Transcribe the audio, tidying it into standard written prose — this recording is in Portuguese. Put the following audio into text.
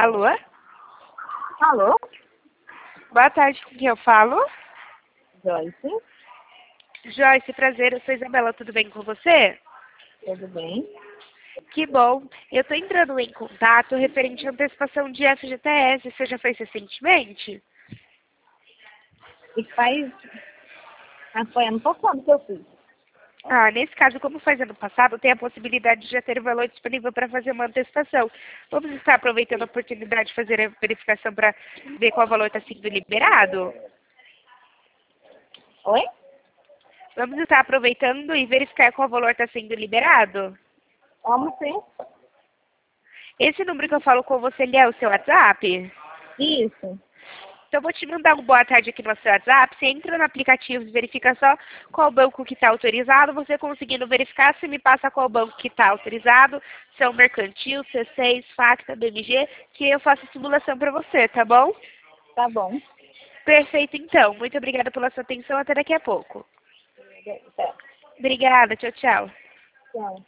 Alô? Alô? Boa tarde, com quem eu falo? Joyce, Joyce, prazer, eu sou Isabela, tudo bem com você? tudo bem? Que bom. Eu estou entrando em contato referente à antecipação de FGTS, você já fez recentemente? E foi ano passado que eu fiz. Nesse caso, como faz ano passado, tem a possibilidade de já ter o valor disponível para fazer uma antecipação. Vamos estar aproveitando a oportunidade de fazer a verificação para ver qual valor está sendo liberado? Oi? Vamos estar aproveitando e verificar qual valor está sendo liberado? Como sim? Esse número que eu falo com você, ele é o seu WhatsApp? Isso. Então, eu vou te mandar um boa tarde aqui no seu WhatsApp. Você entra no aplicativo e verifica só qual banco que está autorizado. Você conseguindo verificar, você me passa qual banco que está autorizado. Se é o Mercantil, C6, Facta, BMG, que eu faço a simulação para você, tá bom? Tá bom. Perfeito, então. Muito obrigada pela sua atenção. Até daqui a pouco. Tá. Obrigada. Tchau, tchau. Tchau.